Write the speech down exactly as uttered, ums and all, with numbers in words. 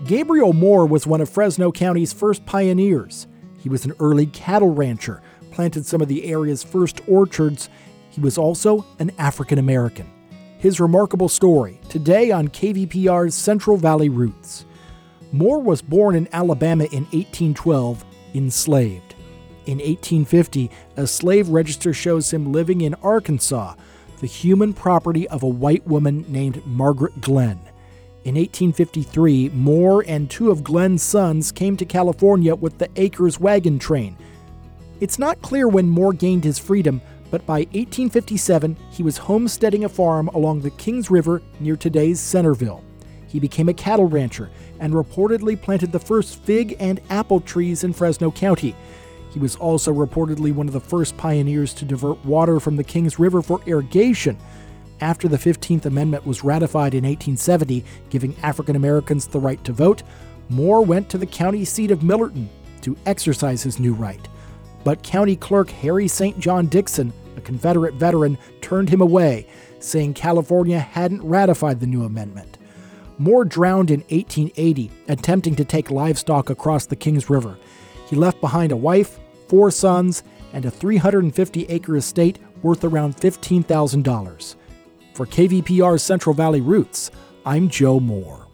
Gabriel Moore was one of Fresno County's first pioneers. He was an early cattle rancher, planted some of the area's first orchards. He was also an African American. His remarkable story, today on K V P R's Central Valley Roots. Moore was born in Alabama in eighteen twelve, enslaved. In eighteen fifty, a slave register shows him living in Arkansas, the human property of a white woman named Margaret Glenn. In eighteen fifty-three, Moore and two of Glenn's sons came to California with the Acres wagon train. It's not clear when Moore gained his freedom, but by eighteen fifty-seven, he was homesteading a farm along the Kings River near today's Centerville. He became a cattle rancher and reportedly planted the first fig and apple trees in Fresno County. He was also reportedly one of the first pioneers to divert water from the Kings River for irrigation. After the fifteenth Amendment was ratified in eighteen seventy, giving African Americans the right to vote, Moore went to the county seat of Millerton to exercise his new right. But County Clerk Harry Saint John Dixon, a Confederate veteran, turned him away, saying California hadn't ratified the new amendment. Moore drowned in eighteen eighty, attempting to take livestock across the Kings River. He left behind a wife, four sons, and a three hundred fifty acre estate worth around fifteen thousand dollars. For K V P R's Central Valley Roots, I'm Joe Moore.